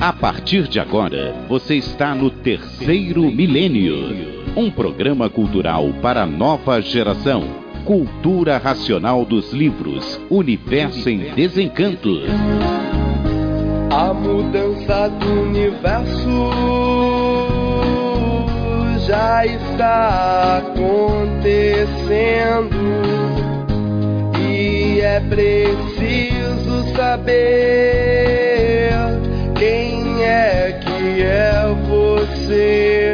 A partir de agora, você está no Terceiro Milênio, um programa cultural para a nova geração. Cultura racional dos livros, Universo em Desencanto. A mudança do universo já está acontecendo e é preciso saber quem é que é você.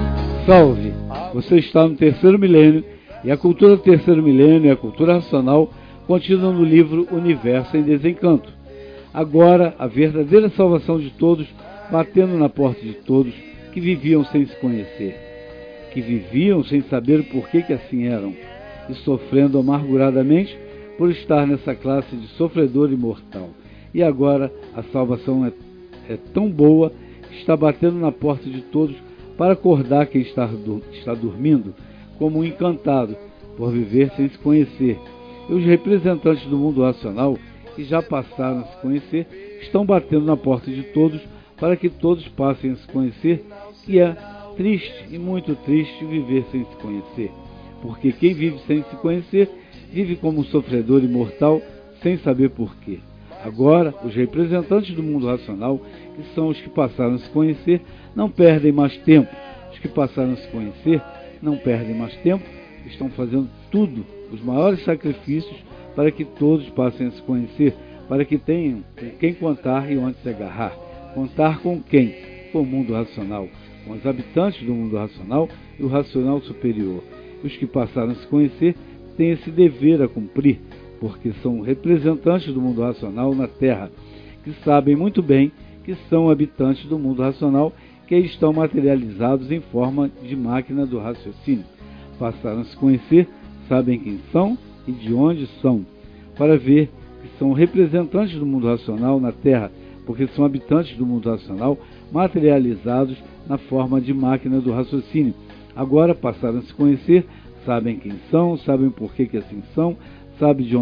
Salve! Você está no Terceiro Milênio e a cultura do Terceiro Milênio e a cultura racional continuam no livro Universo em Desencanto. Agora, a verdadeira salvação de todos, batendo na porta de todos que viviam sem se conhecer, que viviam sem saber por que assim eram, e sofrendo amarguradamente por estar nessa classe de sofredor imortal. E agora a salvação é tão boa que está batendo na porta de todos para acordar quem está dormindo, como um encantado por viver sem se conhecer. E os representantes do mundo racional, que já passaram a se conhecer, estão batendo na porta de todos para que todos passem a se conhecer, que é triste e muito triste viver sem se conhecer. Porque quem vive sem se conhecer, vive como um sofredor imortal, sem saber porquê. Agora, os representantes do mundo racional, que são os que passaram a se conhecer, não perdem mais tempo. Os que passaram a se conhecer não perdem mais tempo, estão fazendo tudo, os maiores sacrifícios, para que todos passem a se conhecer, para que tenham com quem contar e onde se agarrar. Contar com quem? Com o mundo racional, com os habitantes do mundo racional e o racional superior. Os que passaram a se conhecer têm esse dever a cumprir, porque são representantes do mundo racional na Terra, que sabem muito bem que são habitantes do mundo racional, que estão materializados em forma de máquina do raciocínio. Passaram a se conhecer, sabem quem são e de onde são, para ver que são representantes do mundo racional na Terra, porque são habitantes do mundo racional materializados na forma de máquina do raciocínio. Agora passaram a se conhecer, sabem quem são, sabem por que assim são, sabem de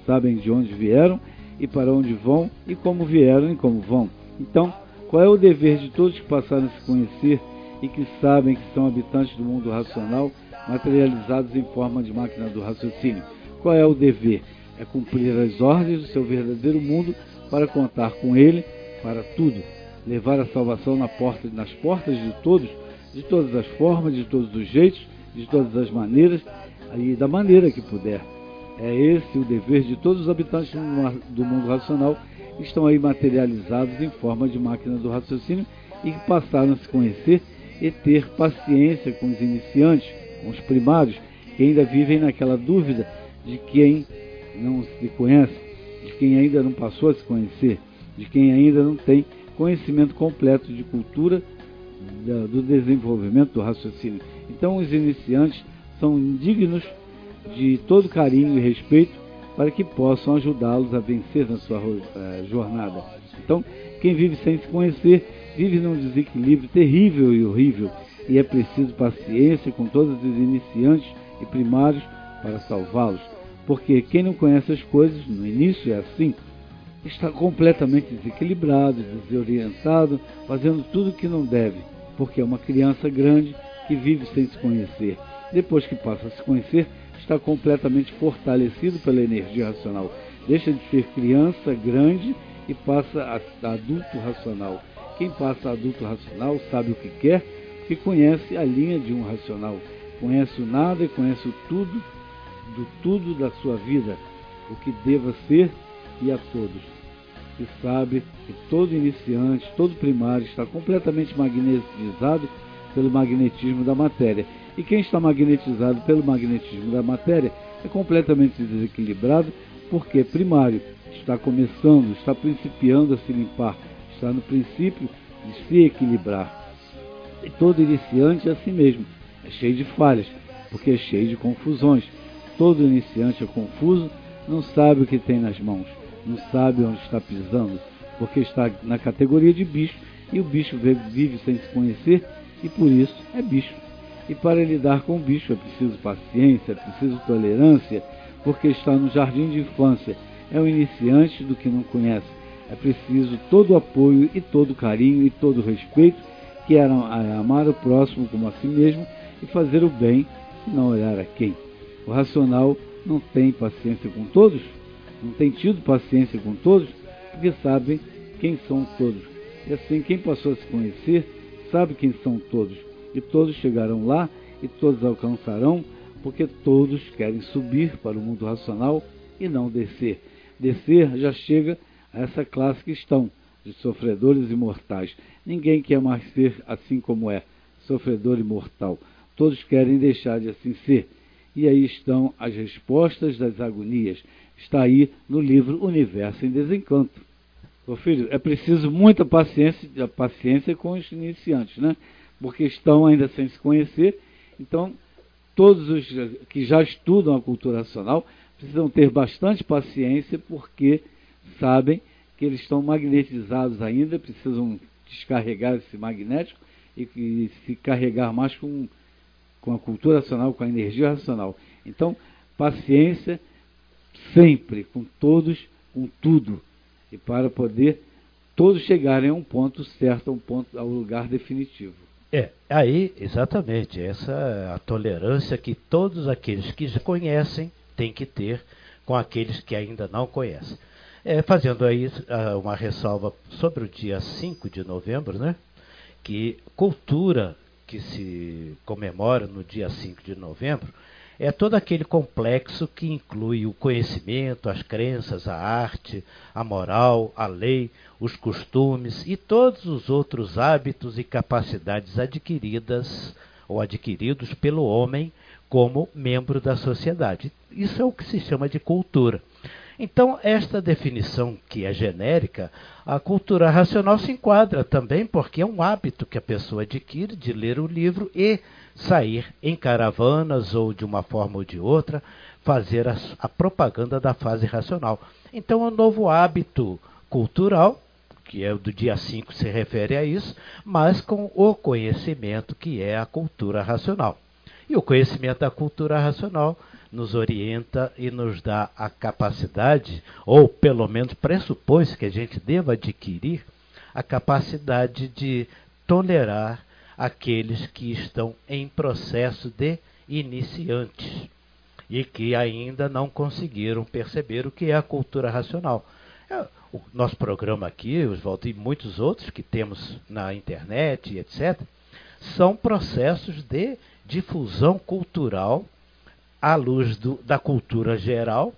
onde vieram e para onde vão, e como vieram e como vão. Então, qual é o dever de todos que passaram a se conhecer e que sabem que são habitantes do mundo racional, materializados em forma de máquina do raciocínio? Qual é o dever? É cumprir as ordens do seu verdadeiro mundo para contar com ele para tudo, levar a salvação nas portas de todos, de todas as formas, de todos os jeitos, de todas as maneiras e da maneira que puder. É esse o dever de todos os habitantes do mundo racional que estão aí materializados em forma de máquina do raciocínio e que passaram a se conhecer e ter paciência com os iniciantes, com os primários, que ainda vivem naquela dúvida de quem não se conhece, de quem ainda não passou a se conhecer, de quem ainda não tem conhecimento completo de cultura do desenvolvimento do raciocínio. Então os iniciantes são dignos de todo carinho e respeito para que possam ajudá-los a vencer na sua jornada. Então, quem vive sem se conhecer, vive num desequilíbrio terrível e horrível, e é preciso paciência com todos os iniciantes e primários para salvá-los, porque quem não conhece as coisas, no início é assim, está completamente desequilibrado, desorientado, fazendo tudo o que não deve, porque é uma criança grande que vive sem se conhecer. Depois que passa a se conhecer, está completamente fortalecido pela energia racional. Deixa de ser criança grande e passa a adulto racional. Quem passa a adulto racional sabe o que quer, que conhece a linha de um racional. Conhece o nada e conhece o tudo, do tudo da sua vida, o que deva ser e a todos. E sabe que todo iniciante, todo primário está completamente magnetizado pelo magnetismo da matéria. E quem está magnetizado pelo magnetismo da matéria é completamente desequilibrado, porque primário está começando, está principiando a se limpar, está no princípio de se equilibrar. E todo iniciante é assim mesmo, é cheio de falhas, porque é cheio de confusões. Todo iniciante é confuso, não sabe o que tem nas mãos, não sabe onde está pisando, porque está na categoria de bicho, e o bicho vive sem se conhecer, e por isso é bicho. E para lidar com o bicho é preciso paciência, é preciso tolerância, porque está no jardim de infância, é o iniciante do que não conhece, É preciso todo o apoio e todo o carinho e todo o respeito, que é amar o próximo como a si mesmo e fazer o bem e não olhar a quem. O racional não tem paciência com todos, não tem tido paciência com todos, porque sabem quem são todos. E assim, quem passou a se conhecer, sabe quem são todos. E todos chegarão lá e todos alcançarão, porque todos querem subir para o mundo racional e não descer. Descer já chega a essa classe que estão, de sofredores imortais. Ninguém quer mais ser assim como é, sofredor imortal. Todos querem deixar de assim ser. E aí estão as respostas das agonias. Está aí no livro Universo em Desencanto. Ô filho, é preciso muita paciência com os iniciantes, né? Porque estão ainda sem se conhecer. Então, todos os que já estudam a cultura racional precisam ter bastante paciência, porque sabem que eles estão magnetizados ainda, precisam descarregar esse magnético e se carregar mais com a cultura racional, com a energia racional. Então, paciência sempre, com todos, com tudo, e para poder todos chegarem a um ponto certo, ao lugar definitivo. Aí, exatamente, essa é a tolerância que todos aqueles que já conhecem têm que ter com aqueles que ainda não conhecem. Fazendo aí uma ressalva sobre o dia 5 de novembro, né? Que cultura que se comemora no dia 5 de novembro é todo aquele complexo que inclui o conhecimento, as crenças, a arte, a moral, a lei, os costumes e todos os outros hábitos e capacidades adquiridas ou adquiridos pelo homem como membro da sociedade. Isso é o que se chama de cultura. Então, esta definição, que é genérica, a cultura racional se enquadra também, porque é um hábito que a pessoa adquire de ler o livro e sair em caravanas ou, de uma forma ou de outra, fazer a propaganda da fase racional. Então, é um novo hábito cultural, que é o do dia 5, se refere a isso, mas com o conhecimento que é a cultura racional. E o conhecimento da cultura racional nos orienta e nos dá a capacidade, ou pelo menos pressupõe-se que a gente deva adquirir, a capacidade de tolerar aqueles que estão em processo de iniciantes e que ainda não conseguiram perceber o que é a cultura racional. O nosso programa aqui, Oswaldo, e muitos outros que temos na internet, etc., são processos de difusão cultural à luz da cultura geral,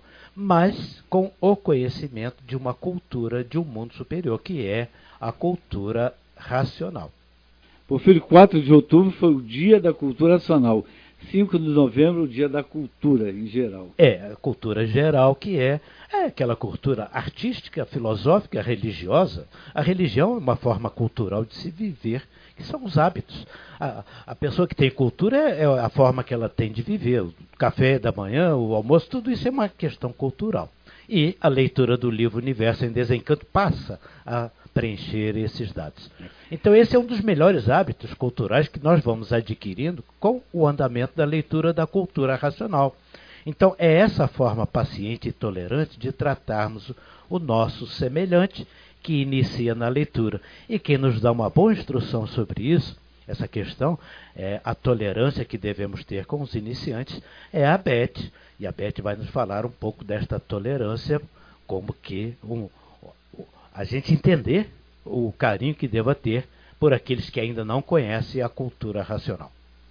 mas com o conhecimento de uma cultura de um mundo superior, que é a cultura racional. Porfírio, 4 de outubro foi o dia da cultura racional. 5 de novembro, o dia da cultura em geral. A cultura geral, que é aquela cultura artística, filosófica, religiosa. A religião é uma forma cultural de se viver, que são os hábitos. A pessoa que tem cultura é a forma que ela tem de viver. O café da manhã, o almoço, tudo isso é uma questão cultural. E a leitura do livro Universo em Desencanto passa a preencher esses dados. Então esse é um dos melhores hábitos culturais que nós vamos adquirindo com o andamento da leitura da cultura racional. Então é essa forma paciente e tolerante de tratarmos o nosso semelhante que inicia na leitura. E quem nos dá uma boa instrução sobre isso, essa questão, a tolerância que devemos ter com os iniciantes, é a Beth. E a Beth vai nos falar um pouco desta tolerância, como que a gente entender o carinho que deva ter por aqueles que ainda não conhecem a cultura racional.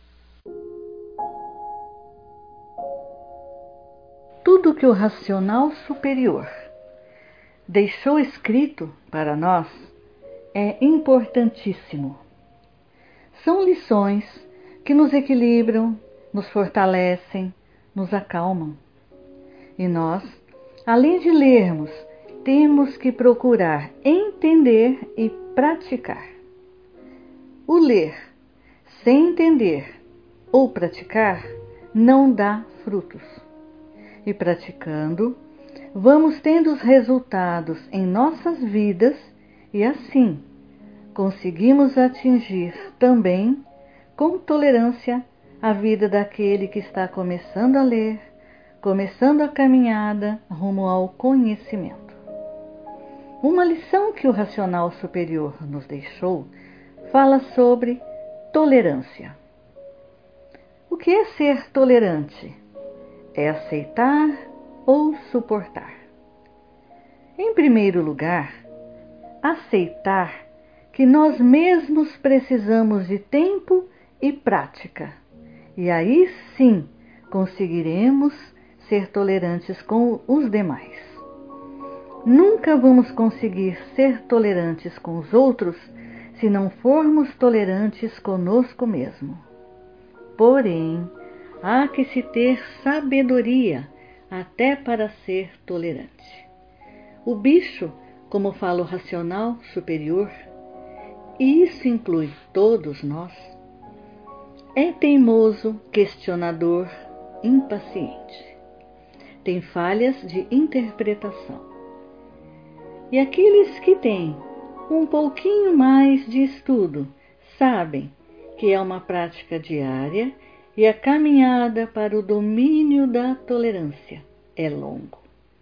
Tudo que o racional superior deixou escrito para nós é importantíssimo. São lições que nos equilibram, nos fortalecem, nos acalmam. E nós, além de lermos, temos que procurar entender e praticar. O ler sem entender ou praticar não dá frutos. E praticando, vamos tendo os resultados em nossas vidas e assim conseguimos atingir também, com tolerância, a vida daquele que está começando a ler, começando a caminhada rumo ao conhecimento. Uma lição que o racional superior nos deixou fala sobre tolerância. O que é ser tolerante? É aceitar ou suportar. Em primeiro lugar, aceitar que nós mesmos precisamos de tempo e prática, e aí sim conseguiremos ser tolerantes com os demais. Nunca vamos conseguir ser tolerantes com os outros se não formos tolerantes conosco mesmo. Porém, há que se ter sabedoria até para ser tolerante. O bicho, como fala o racional superior, e isso inclui todos nós, é teimoso, questionador, impaciente. Tem falhas de interpretação. E aqueles que têm um pouquinho mais de estudo sabem que é uma prática diária e a caminhada para o domínio da tolerância é longo.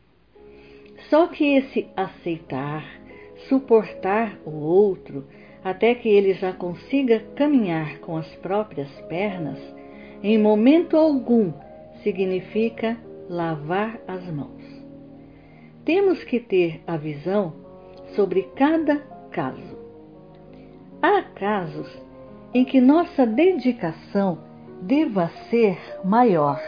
Só que esse aceitar, suportar o outro, até que ele já consiga caminhar com as próprias pernas, em momento algum significa lavar as mãos. Temos que ter a visão sobre cada caso. Há casos em que nossa dedicação deva ser maior,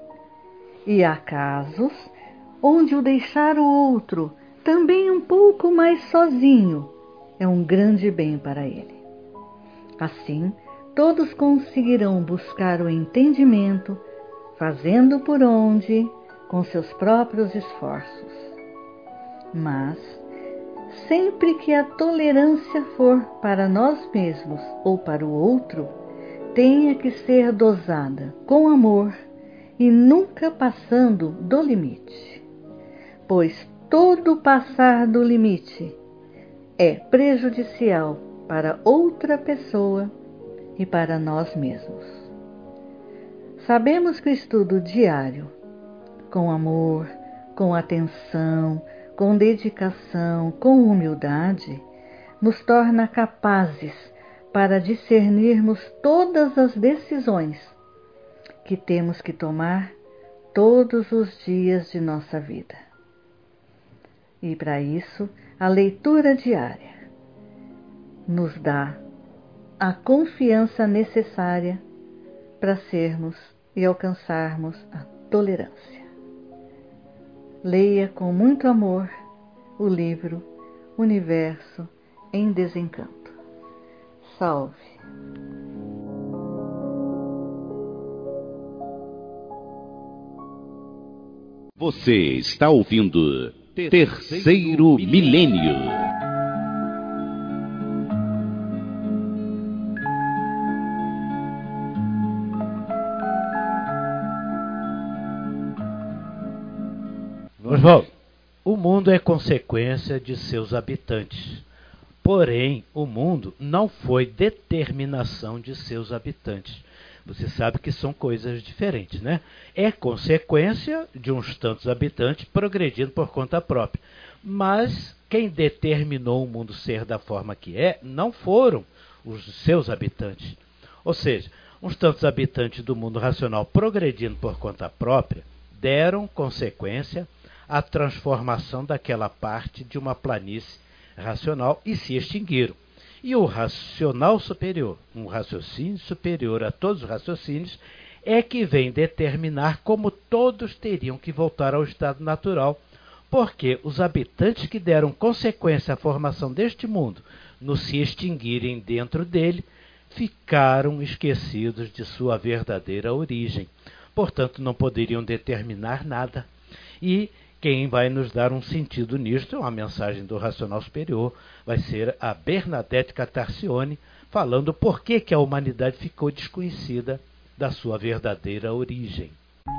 e há casos onde o deixar o outro também um pouco mais sozinho é um grande bem para ele. Assim, todos conseguirão buscar o entendimento, fazendo por onde, com seus próprios esforços. Mas, sempre que a tolerância for para nós mesmos ou para o outro, tenha que ser dosada com amor e nunca passando do limite, pois todo passar do limite é prejudicial para outra pessoa e para nós mesmos. Sabemos que o estudo diário, com amor, com atenção, com dedicação, com humildade, nos torna capazes para discernirmos todas as decisões que temos que tomar todos os dias de nossa vida. E para isso, a leitura diária nos dá a confiança necessária para sermos e alcançarmos a tolerância. Leia com muito amor o livro Universo em Desencanto. Salve! Você está ouvindo Terceiro Milênio. Oswaldo, o mundo é consequência de seus habitantes. Porém, o mundo não foi determinação de seus habitantes. Você sabe que são coisas diferentes, né? É consequência de uns tantos habitantes progredindo por conta própria. Mas quem determinou o mundo ser da forma que é, não foram os seus habitantes. Ou seja, uns tantos habitantes do mundo racional progredindo por conta própria deram consequência à transformação daquela parte de uma planície racional e se extinguiram. E o racional superior, um raciocínio superior a todos os raciocínios, é que vem determinar como todos teriam que voltar ao estado natural, porque os habitantes que deram consequência à formação deste mundo, no se extinguirem dentro dele, ficaram esquecidos de sua verdadeira origem. Portanto, não poderiam determinar nada. E quem vai nos dar um sentido nisto, uma mensagem do racional superior, vai ser a Bernadette Catarcione, falando por que a humanidade ficou desconhecida da sua verdadeira origem.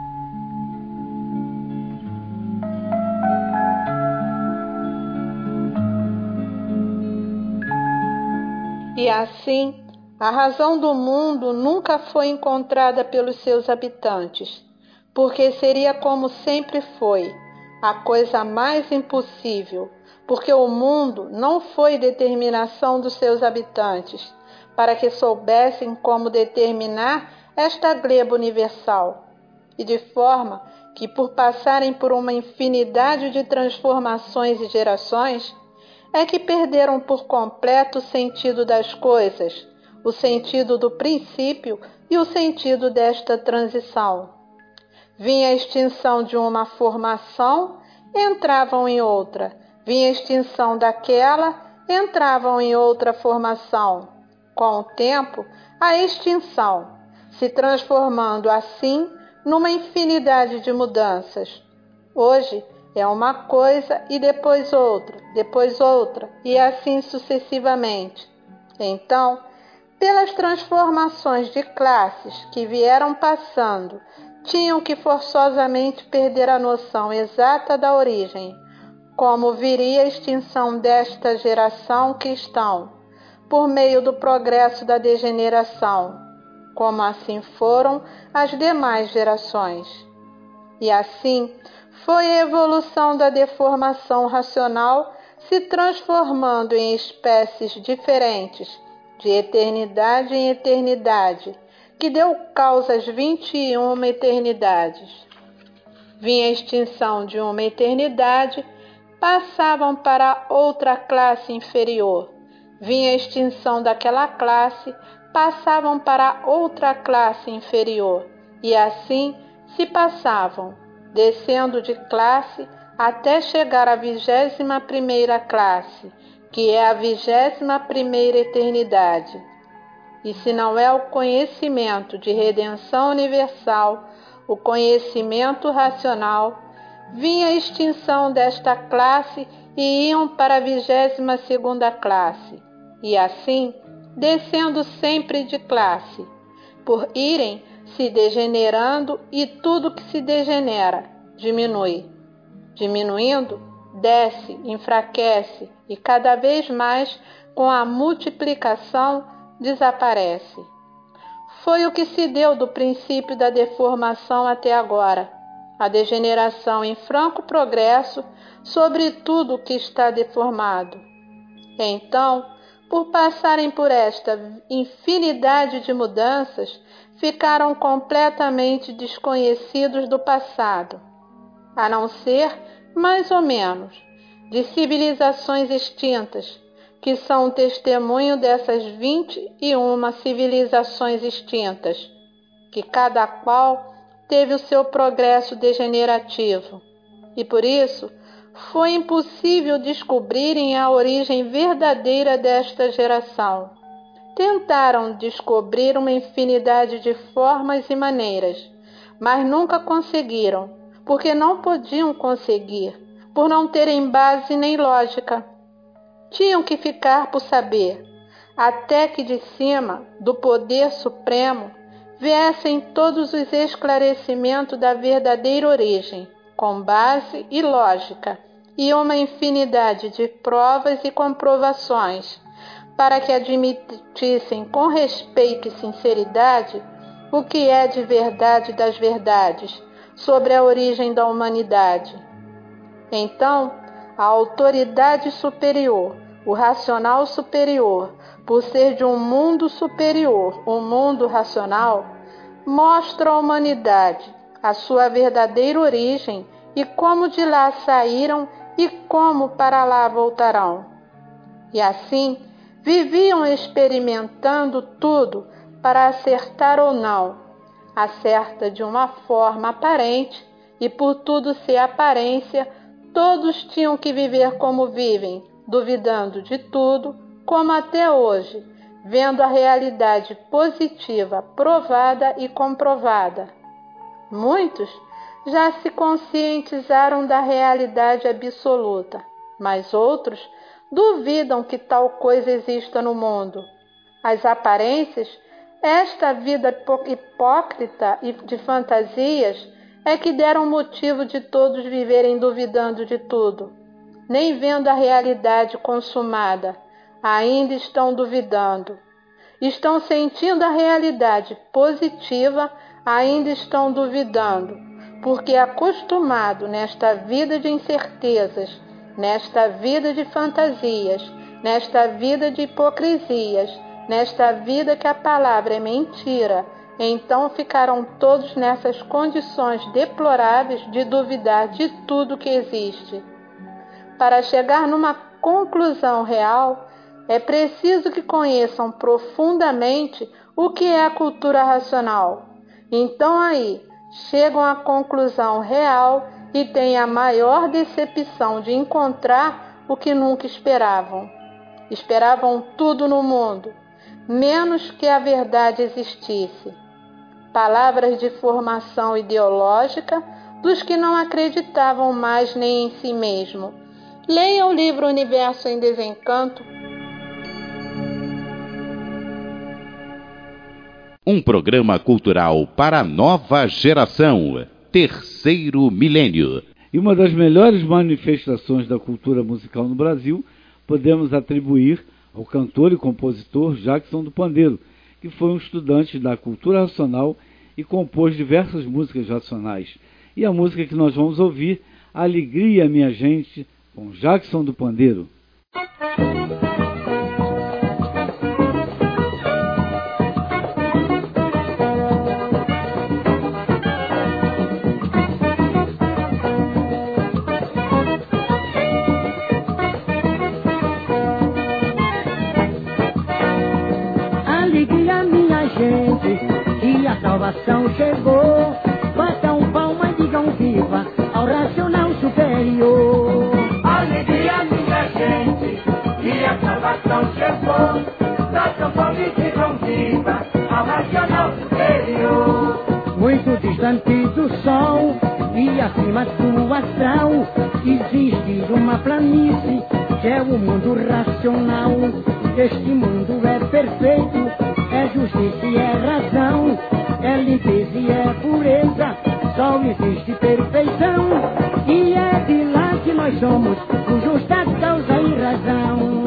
E assim, a razão do mundo nunca foi encontrada pelos seus habitantes, porque seria como sempre foi, a coisa mais impossível, porque o mundo não foi determinação dos seus habitantes, para que soubessem como determinar esta gleba universal, e de forma que, por passarem por uma infinidade de transformações e gerações, é que perderam por completo o sentido das coisas, o sentido do princípio e o sentido desta transição. Vinha a extinção de uma formação, entravam em outra. Vinha a extinção daquela, entravam em outra formação. Com o tempo, a extinção, se transformando assim numa infinidade de mudanças. Hoje é uma coisa e depois outra, e assim sucessivamente. Então, pelas transformações de classes que vieram passando, tinham que forçosamente perder a noção exata da origem, como viria a extinção desta geração cristã, por meio do progresso da degeneração, como assim foram as demais gerações. E assim foi a evolução da deformação racional se transformando em espécies diferentes, de eternidade em eternidade, que deu causa às 21 eternidades. Vinha a extinção de uma eternidade, passavam para outra classe inferior. Vinha a extinção daquela classe, passavam para outra classe inferior, e assim se passavam, descendo de classe até chegar à 21ª classe, que é a 21ª eternidade. E se não é o conhecimento de redenção universal, o conhecimento racional, vinha a extinção desta classe e iam para a 22ª classe, e assim descendo sempre de classe, por irem se degenerando, e tudo que se degenera diminui. Diminuindo, desce, enfraquece, e cada vez mais, com a multiplicação, desaparece. Foi o que se deu do princípio da deformação até agora, a degeneração em franco progresso sobre tudo que está deformado. Então, por passarem por esta infinidade de mudanças, ficaram completamente desconhecidos do passado, a não ser, mais ou menos, de civilizações extintas, que são um testemunho dessas 21 civilizações extintas, que cada qual teve o seu progresso degenerativo, e por isso foi impossível descobrirem a origem verdadeira desta geração. Tentaram descobrir uma infinidade de formas e maneiras, mas nunca conseguiram, porque não podiam conseguir, por não terem base nem lógica. Tinham que ficar por saber, até que de cima do poder supremo viessem todos os esclarecimentos da verdadeira origem, com base e lógica, e uma infinidade de provas e comprovações, para que admitissem com respeito e sinceridade o que é de verdade das verdades sobre a origem da humanidade. Então, a autoridade superior, o racional superior, por ser de um mundo superior, o mundo racional, mostra à humanidade a sua verdadeira origem e como de lá saíram e como para lá voltarão. E assim, viviam experimentando tudo para acertar ou não. Acerta de uma forma aparente, e por tudo ser aparência, todos tinham que viver como vivem, duvidando de tudo, como até hoje, vendo a realidade positiva provada e comprovada. Muitos já se conscientizaram da realidade absoluta, mas outros duvidam que tal coisa exista no mundo. As aparências, esta vida hipócrita e de fantasias, é que deram motivo de todos viverem duvidando de tudo. Nem vendo a realidade consumada, ainda estão duvidando. Estão sentindo a realidade positiva, ainda estão duvidando, porque acostumado nesta vida de incertezas nesta vida de fantasias, nesta vida de hipocrisias, nesta vida que a palavra é mentira, então ficarão todos nessas condições deploráveis de duvidar de tudo que existe. Para chegar numa conclusão real, é preciso que conheçam profundamente o que é a cultura racional. Então aí, chegam à conclusão real e têm a maior decepção de encontrar o que nunca esperavam. Esperavam tudo no mundo, menos que a verdade existisse. Palavras de formação ideológica dos que não acreditavam mais nem em si mesmo. Leia o livro Universo em Desencanto. Um programa cultural para a nova geração. Terceiro milênio. E uma das melhores manifestações da cultura musical no Brasil podemos atribuir ao cantor e compositor Jackson do Pandeiro, que foi um estudante da cultura racional e compôs diversas músicas racionais. E a música que nós vamos ouvir, Alegria, Minha Gente, com Jackson do Pandeiro. Alegria, minha gente, que a salvação chegou. Batam palmas e digam viva ao racional superior. Alegria, minha gente, que a salvação chegou. Batam palmas e digam viva ao racional superior. Muito distante do sol e acima do astral, existe uma planície que é o mundo racional. Este mundo é perfeito, é justiça e é razão, é limpeza e é pureza, só existe perfeição. E é de lá que nós somos, com justa causa e razão.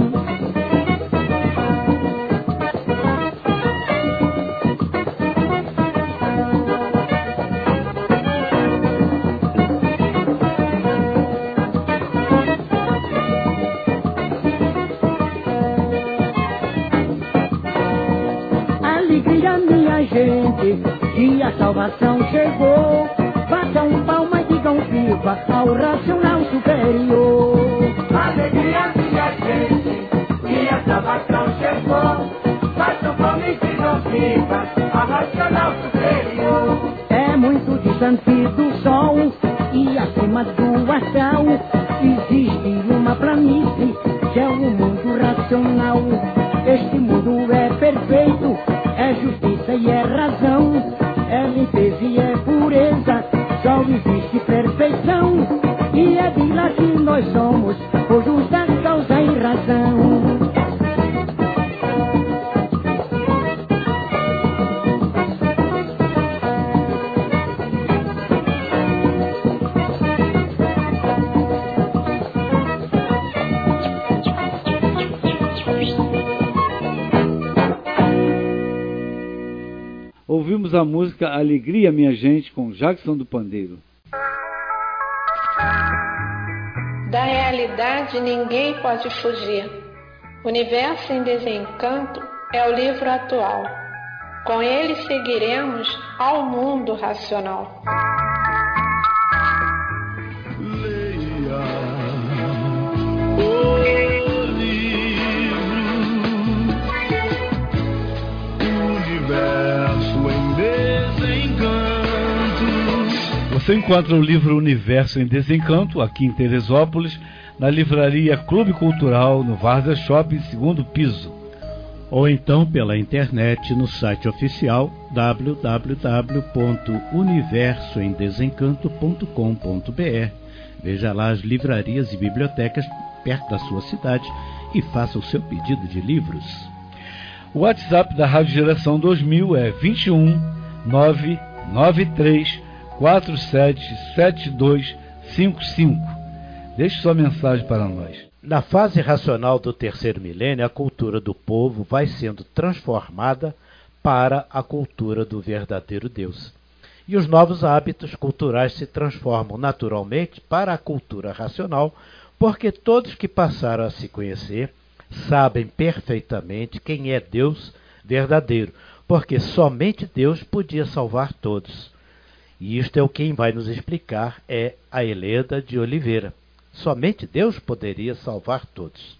Alegria, minha gente, que a salvação chegou. Batam palmas e digam viva ao racional superior. Alegria, minha gente, que a salvação chegou. Batam palmas e digam viva ao racional superior. É muito distante do sol e acima do astral, existe uma planície que é o mundo racional. Este mundo é perfeito, é justiça e é razão, é limpeza e é pureza, só existe perfeição. E é de lá que nós somos, por justa causa e razão. Ouvimos a música Alegria, Minha Gente, com Jackson do Pandeiro. Da realidade ninguém pode fugir. Universo em Desencanto é o livro atual. Com ele seguiremos ao mundo racional. Leia o livro Universo em Desencanto. Você encontra o livro Universo em Desencanto, aqui em Teresópolis, na livraria Clube Cultural, no Várzea Shopping, segundo piso. Ou então pela internet no site oficial www.universoemdesencanto.com.br. Veja lá as livrarias e bibliotecas perto da sua cidade e faça o seu pedido de livros. O WhatsApp da Rádio Geração 2000 é 21 993 477255. Deixe sua mensagem para nós. Na fase racional do terceiro milênio, a cultura do povo vai sendo transformada para a cultura do verdadeiro Deus. E os novos hábitos culturais se transformam naturalmente para a cultura racional, porque todos que passaram a se conhecer sabem perfeitamente quem é Deus verdadeiro, porque somente Deus podia salvar todos. E isto é o que quem vai nos explicar é a Helena de Oliveira. Somente Deus poderia salvar todos.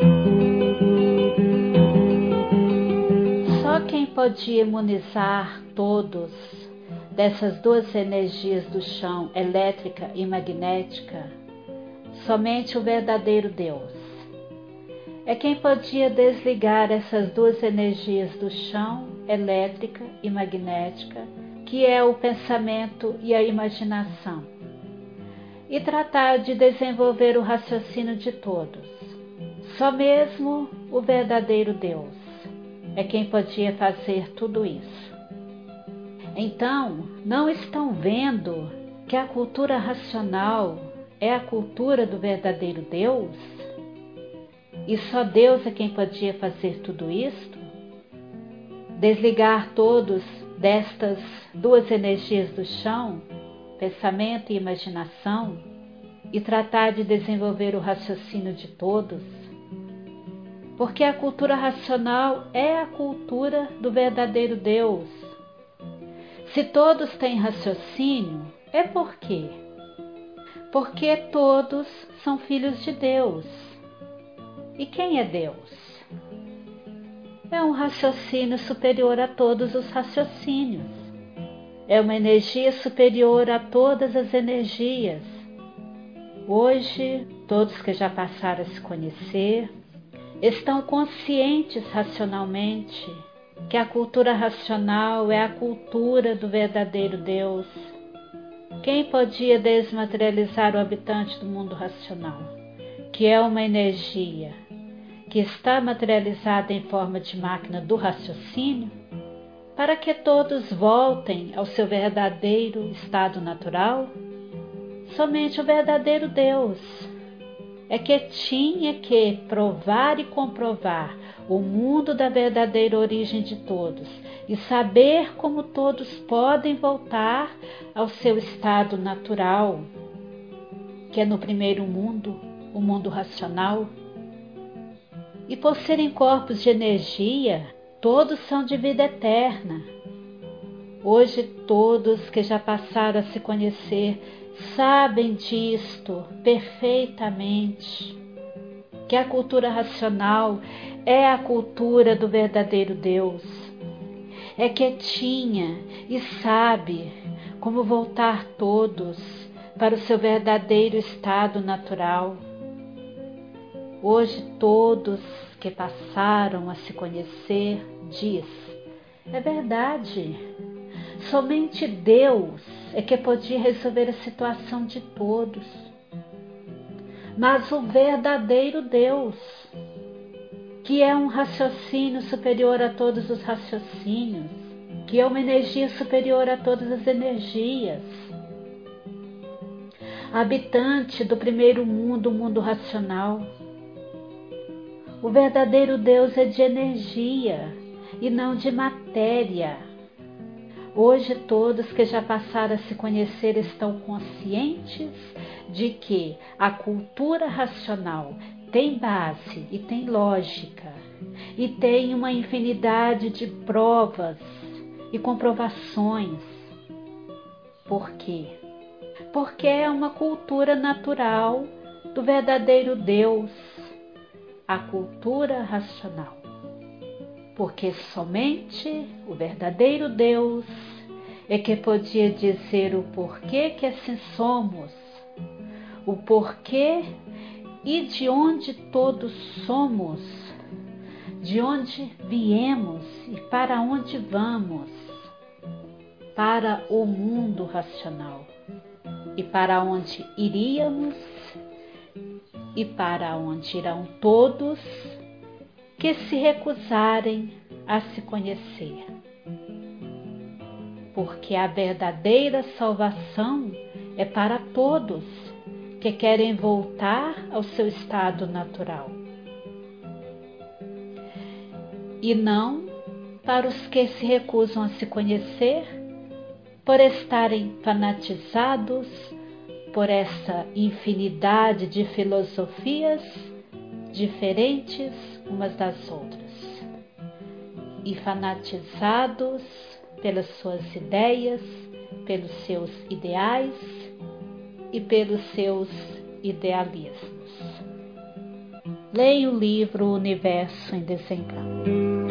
Só quem podia imunizar todos dessas duas energias do chão, elétrica e magnética, somente o verdadeiro Deus. É quem podia desligar essas duas energias do chão, elétrica e magnética, que é o pensamento e a imaginação, e tratar de desenvolver o raciocínio de todos. Só mesmo o verdadeiro Deus é quem podia fazer tudo isso. Então, não estão vendo que a cultura racional é a cultura do verdadeiro Deus? E só Deus é quem podia fazer tudo isto? Desligar todos destas duas energias do chão, pensamento e imaginação, e tratar de desenvolver o raciocínio de todos? Porque a cultura racional é a cultura do verdadeiro Deus. Se todos têm raciocínio, é por quê? Porque todos são filhos de Deus. E quem é Deus? É um raciocínio superior a todos os raciocínios. É uma energia superior a todas as energias. Hoje, todos que já passaram a se conhecer, estão conscientes racionalmente que a cultura racional é a cultura do verdadeiro Deus. Quem podia desmaterializar o habitante do mundo racional, que é uma energia que está materializada em forma de máquina do raciocínio, para que todos voltem ao seu verdadeiro estado natural? Somente o verdadeiro Deus é que tinha que provar e comprovar o mundo da verdadeira origem de todos e saber como todos podem voltar ao seu estado natural, que é no primeiro mundo, o mundo racional. E por serem corpos de energia, todos são de vida eterna. Hoje todos que já passaram a se conhecer sabem disto perfeitamente, que a cultura racional é a cultura do verdadeiro Deus. É quietinha e sabe como voltar todos para o seu verdadeiro estado natural. Hoje todos que passaram a se conhecer diz: é verdade, somente Deus é que podia resolver a situação de todos. Mas o verdadeiro Deus, que é um raciocínio superior a todos os raciocínios, que é uma energia superior a todas as energias, habitante do primeiro mundo, o mundo racional. O verdadeiro Deus é de energia e não de matéria. Hoje todos que já passaram a se conhecer estão conscientes de que a cultura racional tem base e tem lógica e tem uma infinidade de provas e comprovações. Por quê? Porque é uma cultura natural do verdadeiro Deus, a cultura racional. Porque somente o verdadeiro Deus é que podia dizer o porquê que assim somos, o porquê e de onde todos somos, de onde viemos e para onde vamos, para o mundo racional, e para onde iríamos e para onde irão todos que se recusarem a se conhecer. Porque a verdadeira salvação é para todos que querem voltar ao seu estado natural. E não para os que se recusam a se conhecer por estarem fanatizados, por essa infinidade de filosofias diferentes umas das outras e fanatizados pelas suas ideias, pelos seus ideais e pelos seus idealismos. Leia o livro Universo em Desencanto.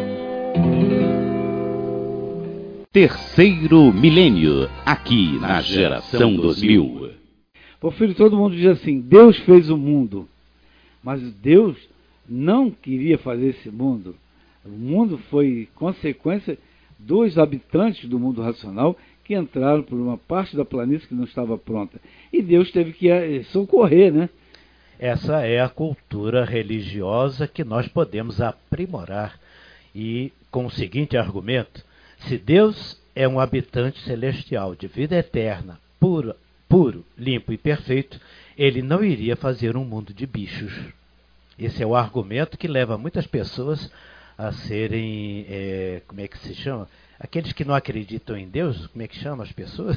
Terceiro milênio, aqui na Geração 2000. Porfírio, todo mundo diz assim, Deus fez o mundo, mas Deus não queria fazer esse mundo. O mundo foi consequência dos habitantes do mundo racional que entraram por uma parte da planície que não estava pronta. E Deus teve que socorrer, né? Essa é a cultura religiosa que nós podemos aprimorar. E com o seguinte argumento: se Deus é um habitante celestial de vida eterna, puro, limpo e perfeito, ele não iria fazer um mundo de bichos. Esse é o argumento que leva muitas pessoas a serem, como é que se chama? Aqueles que não acreditam em Deus, como é que chama as pessoas?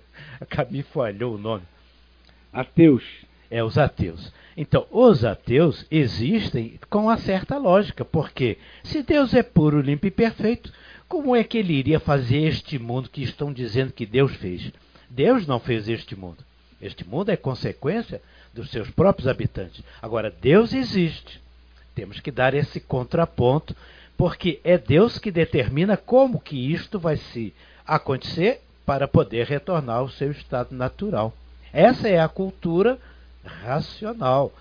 Me falhou o nome. Ateus. Os ateus. Então, os ateus existem com uma certa lógica, porque se Deus é puro, limpo e perfeito, como é que ele iria fazer este mundo que estão dizendo que Deus fez? Deus não fez este mundo. Este mundo é consequência dos seus próprios habitantes. Agora, Deus existe. Temos que dar esse contraponto, porque é Deus que determina como que isto vai se acontecer para poder retornar ao seu estado natural. Essa é a cultura racional,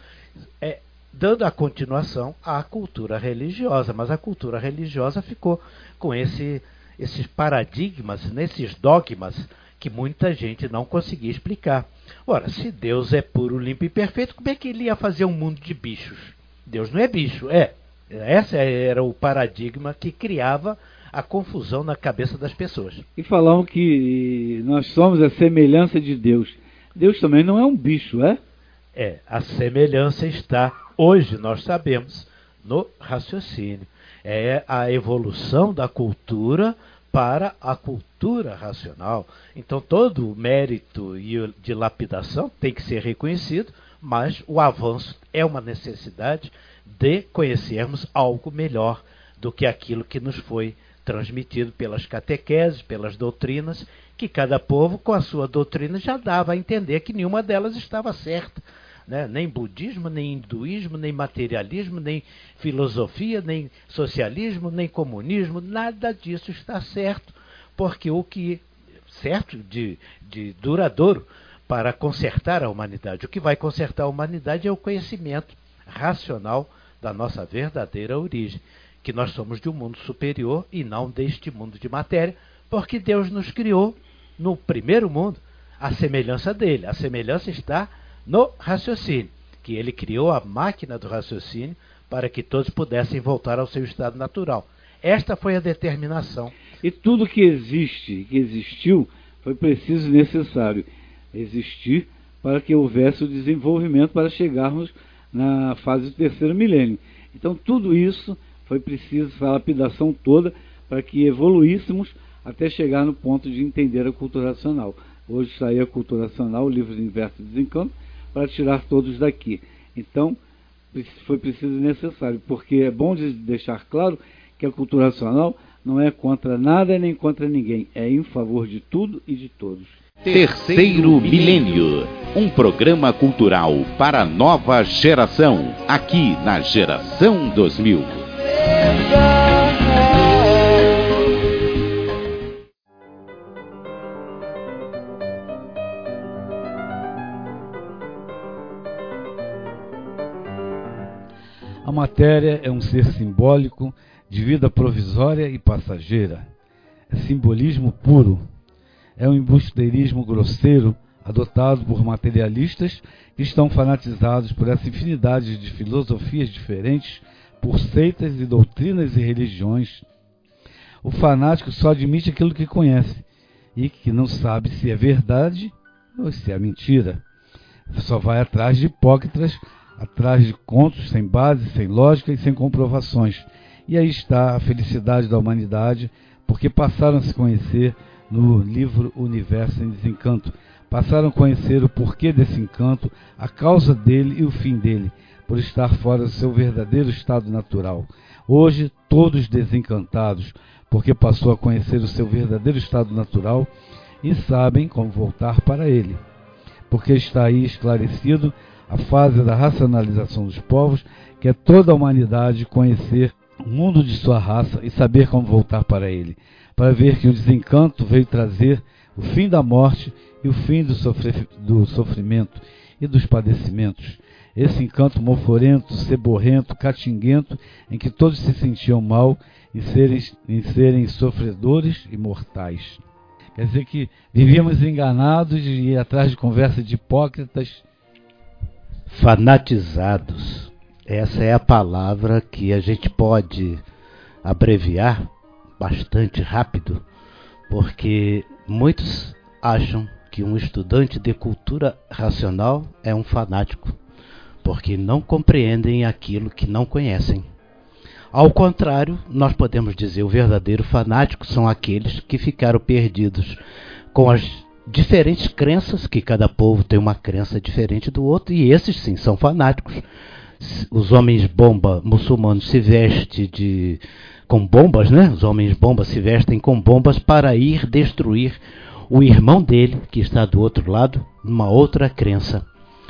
dando a continuação à cultura religiosa, mas a cultura religiosa ficou com esses paradigmas, nesses dogmas que muita gente não conseguia explicar. Ora, se Deus é puro, limpo e perfeito, como é que ele ia fazer um mundo de bichos? Deus não é bicho, Esse era o paradigma que criava a confusão na cabeça das pessoas. E falavam que nós somos a semelhança de Deus. Deus também não é um bicho, a semelhança está, hoje nós sabemos, no raciocínio. É a evolução da cultura para a cultura racional. Então todo o mérito de lapidação tem que ser reconhecido, mas o avanço é uma necessidade de conhecermos algo melhor do que aquilo que nos foi transmitido pelas catequeses, pelas doutrinas, que cada povo com a sua doutrina já dava a entender que nenhuma delas estava certa. Nem budismo, nem hinduísmo, nem materialismo, nem filosofia, nem socialismo, nem comunismo, nada disso está certo, porque o que certo de duradouro para consertar a humanidade, o que vai consertar a humanidade é o conhecimento racional da nossa verdadeira origem, que nós somos de um mundo superior e não deste mundo de matéria, porque Deus nos criou no primeiro mundo à semelhança dele. A semelhança está no raciocínio, que ele criou a máquina do raciocínio para que todos pudessem voltar ao seu estado natural. Esta foi a determinação. E tudo que existe, que existiu, foi preciso e necessário existir para que houvesse o desenvolvimento para chegarmos na fase do terceiro milênio. Então tudo isso foi preciso, a lapidação toda, para que evoluíssemos até chegar no ponto de entender a cultura racional. Hoje saiu a cultura racional, o livro do Universo e Desencanto, para tirar todos daqui. Então, foi preciso e necessário, porque é bom deixar claro que a cultura racional não é contra nada nem contra ninguém, é em favor de tudo e de todos. Terceiro Milênio, um programa cultural para a nova geração, aqui na Geração 2000. A matéria é um ser simbólico de vida provisória e passageira. É simbolismo puro. É um embusteirismo grosseiro adotado por materialistas que estão fanatizados por essa infinidade de filosofias diferentes, por seitas e doutrinas e religiões. O fanático só admite aquilo que conhece e que não sabe se é verdade ou se é mentira. Só vai atrás de hipócritas, atrás de contos sem base, sem lógica e sem comprovações. E aí está a felicidade da humanidade, porque passaram a se conhecer no livro Universo em Desencanto, passaram a conhecer o porquê desse encanto, a causa dele e o fim dele, por estar fora do seu verdadeiro estado natural. Hoje, todos desencantados, porque passou a conhecer o seu verdadeiro estado natural e sabem como voltar para ele. Porque está aí esclarecido a fase da racionalização dos povos, que é toda a humanidade conhecer o mundo de sua raça e saber como voltar para ele, para ver que o desencanto veio trazer o fim da morte e o fim do sofrimento e dos padecimentos. Esse encanto moforento, ceborrento, catinguento, em que todos se sentiam mal em serem sofredores e mortais. Quer dizer que vivíamos enganados e ir atrás de conversa de hipócritas. Fanatizados. Essa é a palavra que a gente pode abreviar bastante rápido, porque muitos acham que um estudante de cultura racional é um fanático, porque não compreendem aquilo que não conhecem. Ao contrário, nós podemos dizer o verdadeiro fanático são aqueles que ficaram perdidos com as diferentes crenças, que cada povo tem uma crença diferente do outro, e esses sim são fanáticos. Os homens bomba muçulmanos se vestem com bombas, né? Os homens bomba se vestem com bombas para ir destruir o irmão dele, que está do outro lado, numa outra crença.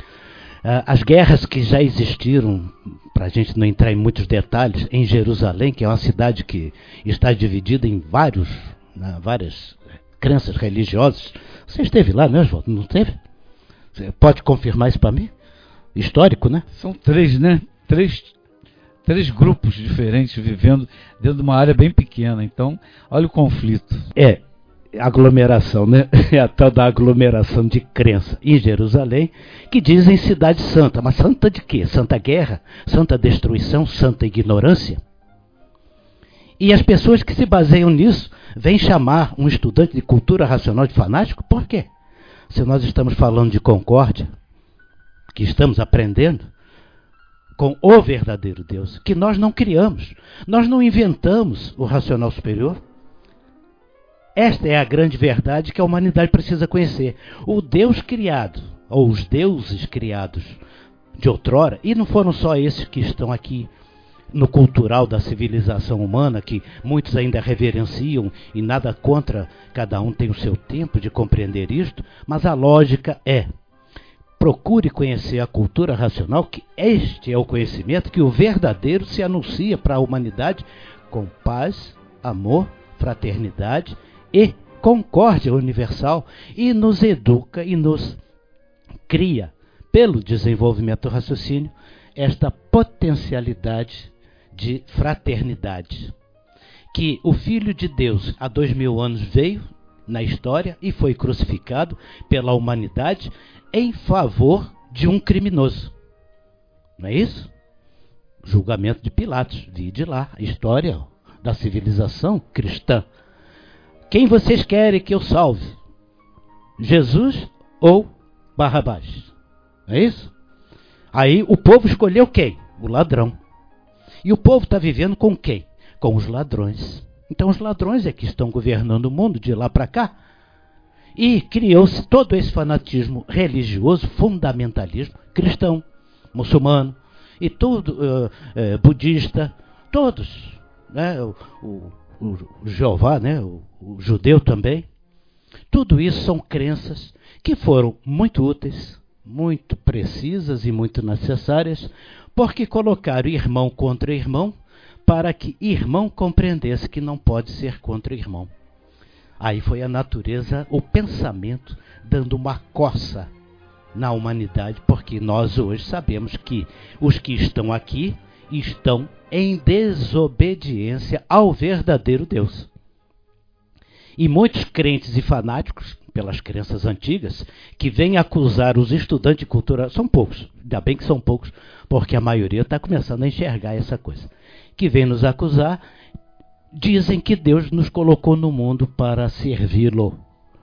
As guerras que já existiram, para a gente não entrar em muitos detalhes, em Jerusalém, que é uma cidade que está dividida em várias crenças religiosas. Você esteve lá, né, Oswaldo? Não esteve? Você pode confirmar isso para mim? Histórico, né? São três, né? Três grupos diferentes vivendo dentro de uma área bem pequena. Então, olha o conflito. Aglomeração, né? É a tal da aglomeração de crença em Jerusalém, que dizem cidade santa. Mas santa de quê? Santa guerra? Santa destruição? Santa ignorância? E as pessoas que se baseiam nisso vêm chamar um estudante de cultura racional de fanático? Por quê? Se nós estamos falando de concórdia, que estamos aprendendo com o verdadeiro Deus, que nós não criamos, nós não inventamos o racional superior. Esta é a grande verdade que a humanidade precisa conhecer. O Deus criado, ou os deuses criados de outrora, e não foram só esses que estão aqui no cultural da civilização humana, que muitos ainda reverenciam, e nada contra, cada um tem o seu tempo de compreender isto, mas a lógica é: procure conhecer a cultura racional, que este é o conhecimento que o verdadeiro se anuncia para a humanidade com paz, amor, fraternidade e concórdia universal, e nos educa e nos cria, pelo desenvolvimento do raciocínio, esta potencialidade de fraternidade, que o Filho de Deus há 2000 anos veio na história e foi crucificado pela humanidade em favor de um criminoso. Não é isso? Julgamento de Pilatos, vide lá, a história da civilização cristã. Quem vocês querem que eu salve? Jesus ou Barrabás? Não é isso? Aí o povo escolheu quem? O ladrão. E o povo está vivendo com quem? Com os ladrões. Então os ladrões é que estão governando o mundo de lá para cá. E criou-se todo esse fanatismo religioso, fundamentalismo cristão, muçulmano, e tudo budista, todos, né? O Jeová, né? O judeu também. Tudo isso são crenças que foram muito úteis, muito precisas e muito necessárias, porque colocaram irmão contra irmão, para que irmão compreendesse que não pode ser contra irmão. Aí foi a natureza, o pensamento, dando uma coça na humanidade, porque nós hoje sabemos que os que estão aqui estão em desobediência ao verdadeiro Deus. E muitos crentes e fanáticos, pelas crenças antigas, que vêm acusar os estudantes de cultura, são poucos, ainda bem que são poucos, porque a maioria está começando a enxergar essa coisa, que vem nos acusar, dizem que Deus nos colocou no mundo para servi-lo.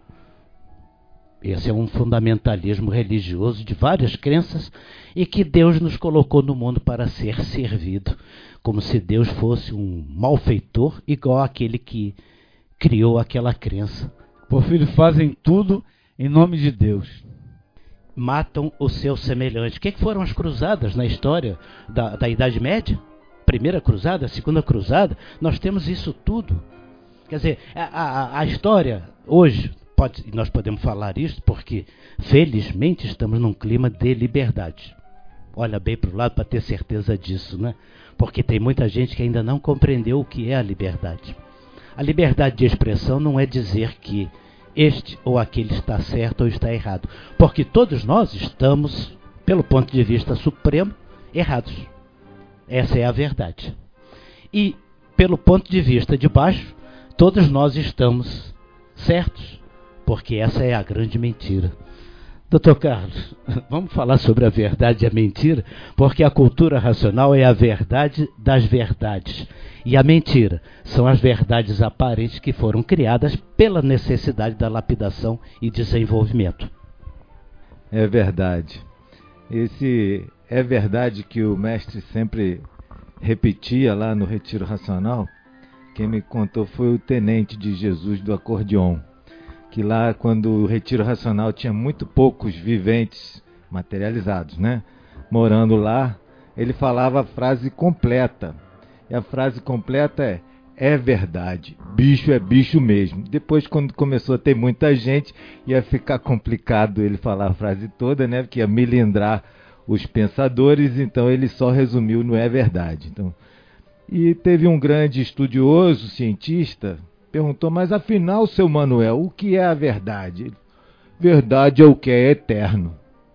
Esse é um fundamentalismo religioso de várias crenças, e que Deus nos colocou no mundo para ser servido, como se Deus fosse um malfeitor igual àquele que criou aquela crença. Porfírio, fazem tudo em nome de Deus. Matam o seu semelhante. O que foram as cruzadas na história da Idade Média? Primeira cruzada, segunda cruzada, nós temos isso tudo. Quer dizer, a história hoje, nós podemos falar isso porque, felizmente, estamos num clima de liberdade. Olha bem para o lado para ter certeza disso, né? Porque tem muita gente que ainda não compreendeu o que é a liberdade. A liberdade de expressão não é dizer que este ou aquele está certo ou está errado. Porque todos nós estamos, pelo ponto de vista supremo, errados. Essa é a verdade. E, pelo ponto de vista de baixo, todos nós estamos certos. Porque essa é a grande mentira. Doutor Carlos, vamos falar sobre a verdade e a mentira, porque a cultura racional é a verdade das verdades. E a mentira são as verdades aparentes que foram criadas pela necessidade da lapidação e desenvolvimento. É verdade. É verdade que o mestre sempre repetia lá no Retiro Racional. Quem me contou foi o tenente de Jesus do acordeon. Que lá, quando o Retiro Racional tinha muito poucos viventes materializados, né? Morando lá, ele falava a frase completa. E a frase completa é verdade, bicho é bicho mesmo. Depois, quando começou a ter muita gente, ia ficar complicado ele falar a frase toda, né? Porque ia melindrar os pensadores, então ele só resumiu no é verdade. Então, e teve um grande estudioso, cientista, perguntou, mas afinal, seu Manuel, o que é a verdade? Verdade é o que é eterno.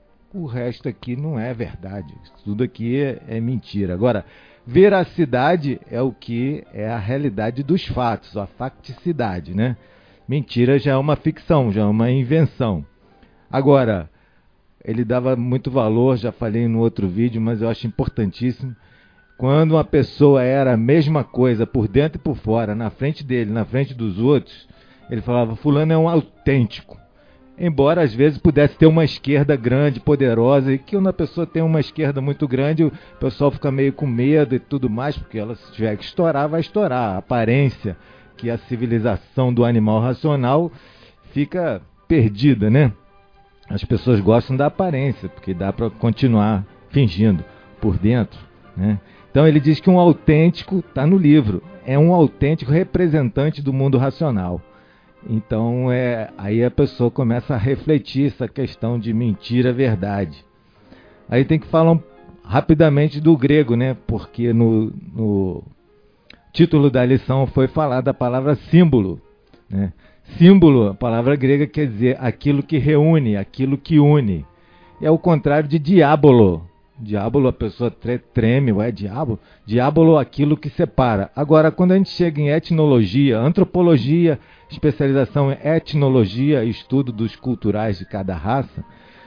O resto aqui não é verdade. Tudo aqui é mentira. Agora, veracidade é o que é a realidade dos fatos, a facticidade, né? Mentira já é uma ficção, já é uma invenção. Agora, ele dava muito valor, já falei no outro vídeo, mas eu acho importantíssimo. Quando uma pessoa era a mesma coisa por dentro e por fora, na frente dele, na frente dos outros, ele falava, fulano é um autêntico. Embora às vezes pudesse ter uma esquerda grande, poderosa, e que quando a pessoa tem uma esquerda muito grande, o pessoal fica meio com medo e tudo mais, porque ela, se tiver que estourar, vai estourar. A aparência, que a civilização do animal racional fica perdida, né? As pessoas gostam da aparência, porque dá para continuar fingindo por dentro, né? Então ele diz que um autêntico, está no livro, é um autêntico representante do mundo racional. Então aí a pessoa começa a refletir essa questão de mentira, verdade. Aí tem que falar rapidamente do grego, né? Porque no título da lição foi falada a palavra símbolo, né? Símbolo, a palavra grega quer dizer aquilo que reúne, aquilo que une. É o contrário de diabolo. Diabolo, a pessoa treme, é diabo. Diabolo, aquilo que separa. Agora, quando a gente chega em etnologia, antropologia, especialização em etnologia, estudo dos culturais de cada raça,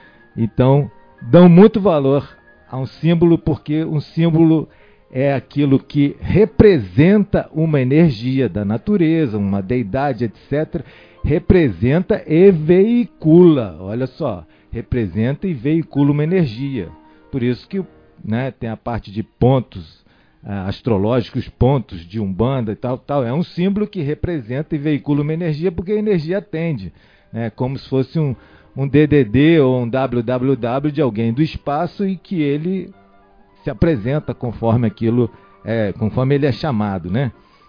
então, dão muito valor a um símbolo, porque um símbolo é aquilo que representa uma energia da natureza, uma deidade, etc. Representa e veicula, olha só, representa e veicula uma energia. Por isso que, né, tem a parte de pontos astrológicos, pontos de Umbanda e tal. É um símbolo que representa e veicula uma energia, porque a energia atende, né, como se fosse um DDD ou um WWW de alguém do espaço e que ele se apresenta conforme aquilo, conforme ele é chamado, né?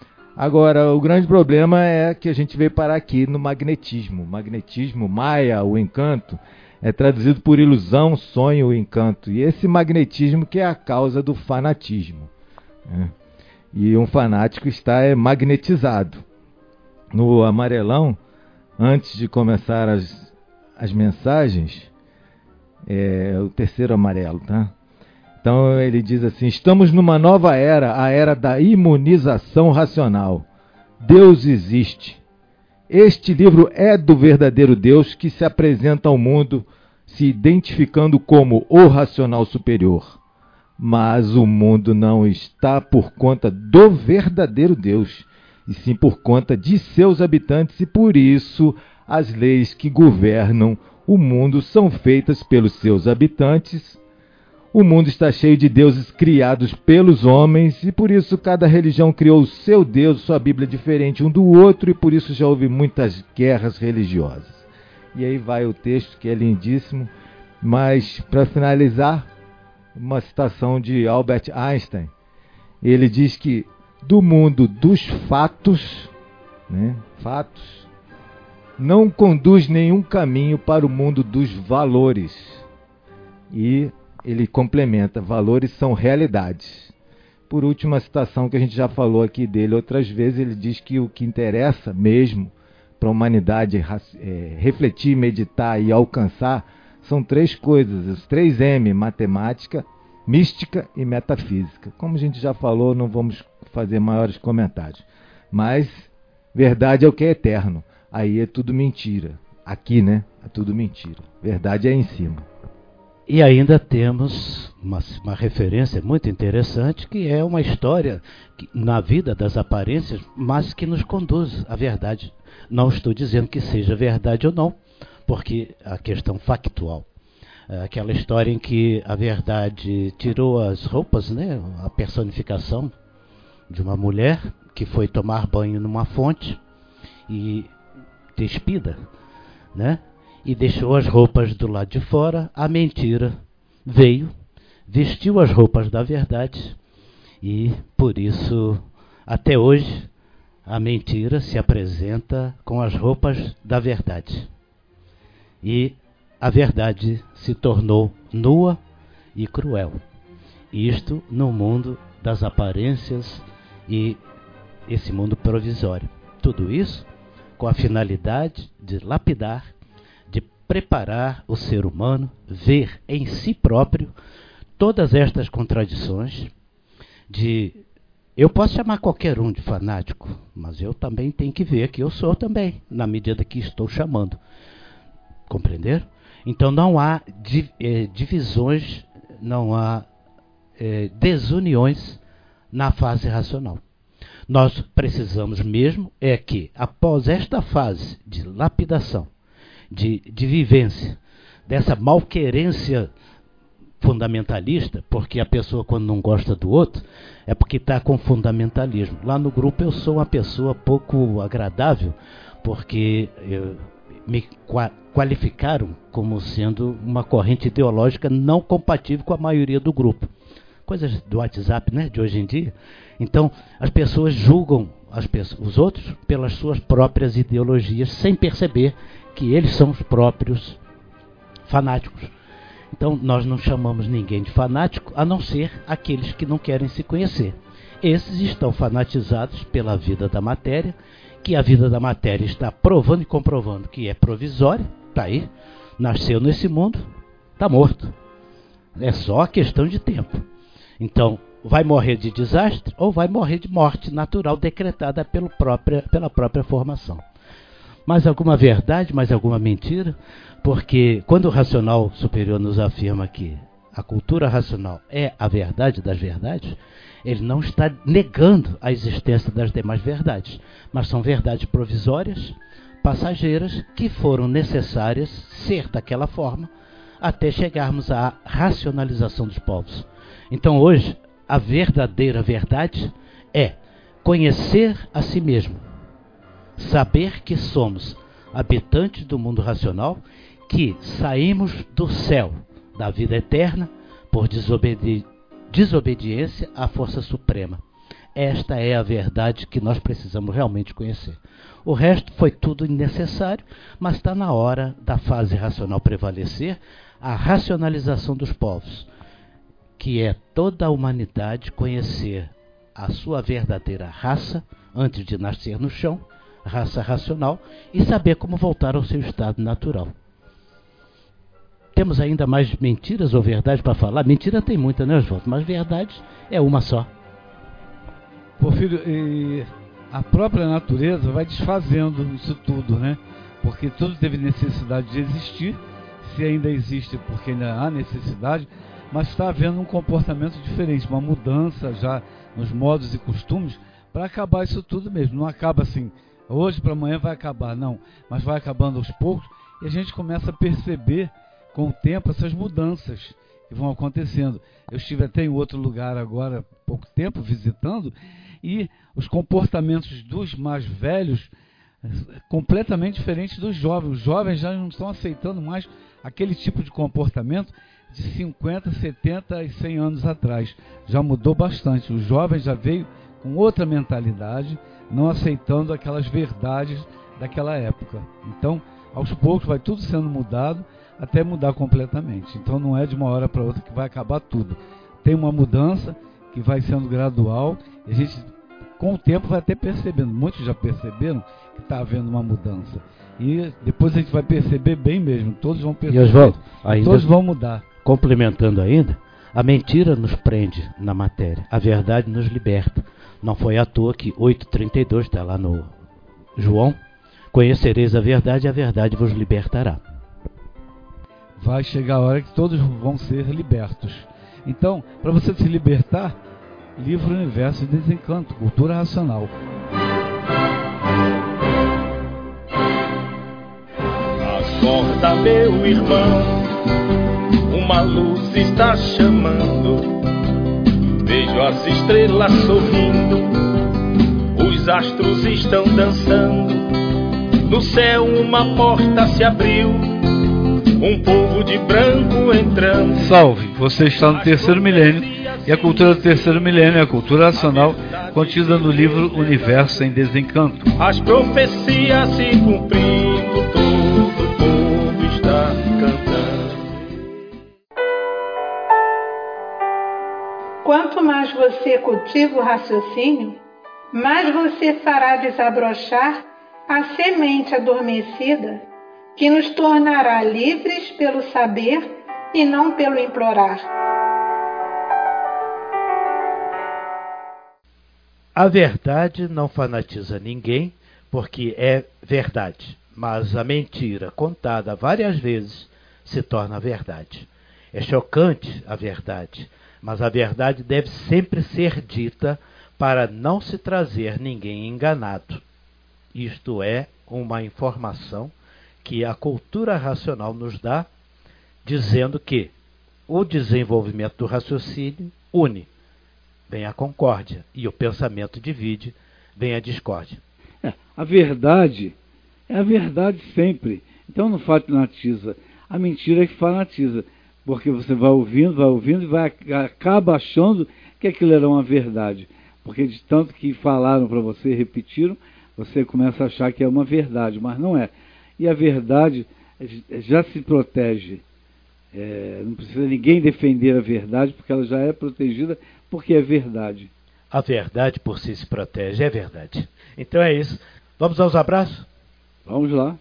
Agora, o grande problema é que a gente veio parar aqui no magnetismo. O magnetismo, Maia, o encanto, é traduzido por ilusão, sonho, encanto. E esse magnetismo que é a causa do fanatismo, né? E um fanático está magnetizado. No amarelão, antes de começar as mensagens, o terceiro amarelo, tá? Então ele diz assim, estamos numa nova era, a era da imunização racional. Deus existe. Este livro é do verdadeiro Deus que se apresenta ao mundo se identificando como o racional superior. Mas o mundo não está por conta do verdadeiro Deus, e sim por conta de seus habitantes, e por isso as leis que governam o mundo são feitas pelos seus habitantes. O mundo está cheio de deuses criados pelos homens, e por isso cada religião criou o seu Deus, sua Bíblia diferente um do outro, e por isso já houve muitas guerras religiosas. E aí vai o texto, que é lindíssimo. Mas, para finalizar, uma citação de Albert Einstein. Ele diz que do mundo dos fatos, né, fatos, não conduz nenhum caminho para o mundo dos valores. E ele complementa, valores são realidades. Por último, a citação que a gente já falou aqui dele outras vezes, ele diz que o que interessa mesmo para a humanidade refletir, meditar e alcançar são 3 coisas, os 3 M: matemática, mística e metafísica. Como a gente já falou, não vamos fazer maiores comentários. Mas verdade é o que é eterno. Aí é tudo mentira. Aqui, né? É tudo mentira. Verdade é em cima. E ainda temos uma referência muito interessante, que é uma história na vida das aparências, mas que nos conduz à verdade. Não estou dizendo que seja verdade ou não, porque a questão factual. Aquela história em que a verdade tirou as roupas, né? A personificação de uma mulher que foi tomar banho numa fonte e despida, né? E deixou as roupas do lado de fora. A mentira veio, vestiu as roupas da verdade e, por isso, até hoje, a mentira se apresenta com as roupas da verdade. E a verdade se tornou nua e cruel. Isto no mundo das aparências e esse mundo provisório. Tudo isso com a finalidade de lapidar, de preparar o ser humano, ver em si próprio todas estas contradições eu posso chamar qualquer um de fanático, mas eu também tenho que ver que eu sou também, na medida que estou chamando. Compreender? Então não há divisões, não há desuniões na fase racional. Nós precisamos mesmo que, após esta fase de lapidação, de vivência, dessa malquerência fundamentalista, porque a pessoa, quando não gosta do outro, é porque está com fundamentalismo. Lá no grupo eu sou uma pessoa pouco agradável, porque me qualificaram como sendo uma corrente ideológica não compatível com a maioria do grupo. Coisas do WhatsApp, né, de hoje em dia. Então, as pessoas julgam os outros pelas suas próprias ideologias, sem perceber que eles são os próprios fanáticos. Então, nós não chamamos ninguém de fanático, a não ser aqueles que não querem se conhecer. Esses estão fanatizados pela vida da matéria, que a vida da matéria está provando e comprovando que é provisória, está aí, nasceu nesse mundo, está morto. É só a questão de tempo. Então, vai morrer de desastre ou vai morrer de morte natural decretada pela própria formação. Mais alguma verdade, mais alguma mentira? Porque quando o racional superior nos afirma que a cultura racional é a verdade das verdades, ele não está negando a existência das demais verdades, mas são verdades provisórias, passageiras, que foram necessárias ser daquela forma até chegarmos à racionalização dos povos. Então hoje, a verdadeira verdade é conhecer a si mesmo, saber que somos habitantes do mundo racional, que saímos do céu da vida eterna por desobediência à força suprema. Esta é a verdade que nós precisamos realmente conhecer. O resto foi tudo necessário, mas está na hora da fase racional prevalecer, a racionalização dos povos, que é toda a humanidade conhecer a sua verdadeira raça antes de nascer no chão, raça racional, e saber como voltar ao seu estado natural. Temos ainda mais mentiras ou verdades para falar? Mentira tem muita, né, Oswaldo? Mas verdade é uma só. Porfírio, e a própria natureza vai desfazendo isso tudo, né? Porque tudo teve necessidade de existir, se ainda existe porque ainda há necessidade, mas está havendo um comportamento diferente, uma mudança já nos modos e costumes para acabar isso tudo mesmo. Não acaba assim, hoje para amanhã vai acabar, não, mas vai acabando aos poucos e a gente começa a perceber com o tempo essas mudanças que vão acontecendo. Eu estive até em outro lugar agora, há pouco tempo, visitando, e os comportamentos dos mais velhos completamente diferente dos jovens. Os jovens já não estão aceitando mais aquele tipo de comportamento de 50, 70 e 100 anos atrás. Já mudou bastante. O jovem já veio com outra mentalidade, não aceitando aquelas verdades daquela época. Então, aos poucos vai tudo sendo mudado, até mudar completamente. Então não é de uma hora para outra que vai acabar tudo. Tem uma mudança que vai sendo gradual, e a gente com o tempo vai até percebendo, muitos já perceberam que está havendo uma mudança. E depois a gente vai perceber bem mesmo, todos vão perceber, e Oswaldo, ainda todos vão mudar. Complementando ainda, a mentira nos prende na matéria, a verdade nos liberta. Não foi à toa que 8,32 está lá no João, conhecereis a verdade vos libertará. Vai chegar a hora que todos vão ser libertos. Então, para você se libertar, livro Universo e Desencanto, Cultura Racional. Acorda, meu irmão, uma luz está chamando. Vejo as estrelas sorrindo, os astros estão dançando. No céu uma porta se abriu, um povo de branco entrando. Salve, você está no terceiro milênio, e a cultura do terceiro milênio é a cultura racional contida no livro Universo em Desencanto. As profecias se cumprindo, todo o povo está cantando. Quanto mais você cultiva o raciocínio, mais você fará desabrochar a semente adormecida que nos tornará livres pelo saber e não pelo implorar. A verdade não fanatiza ninguém, porque é verdade, mas a mentira contada várias vezes se torna verdade. É chocante a verdade, mas a verdade deve sempre ser dita para não se trazer ninguém enganado. Isto é uma informação que a cultura racional nos dá, dizendo que o desenvolvimento do raciocínio une, vem a concórdia, e o pensamento divide, vem a discórdia. A verdade é a verdade sempre. Então não fanatiza. A mentira é que fanatiza, porque você vai ouvindo e acaba achando que aquilo era uma verdade. Porque de tanto que falaram para você, repetiram, você começa a achar que é uma verdade, mas não é. E a verdade já se protege. Não precisa ninguém defender a verdade, porque ela já é protegida, porque é verdade. A verdade por si se protege, é verdade. Então é isso. Vamos aos abraços? Vamos lá.